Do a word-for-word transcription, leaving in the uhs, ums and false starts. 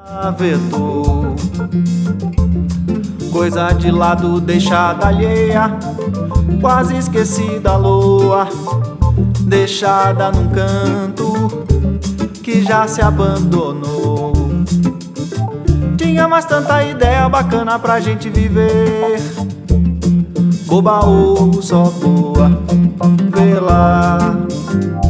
Vetor, coisa de lado deixada alheia, quase esquecida a loa, deixada num canto que já se abandonou. Tinha mais tanta ideia bacana pra gente viver, boba ou só boa, vê lá.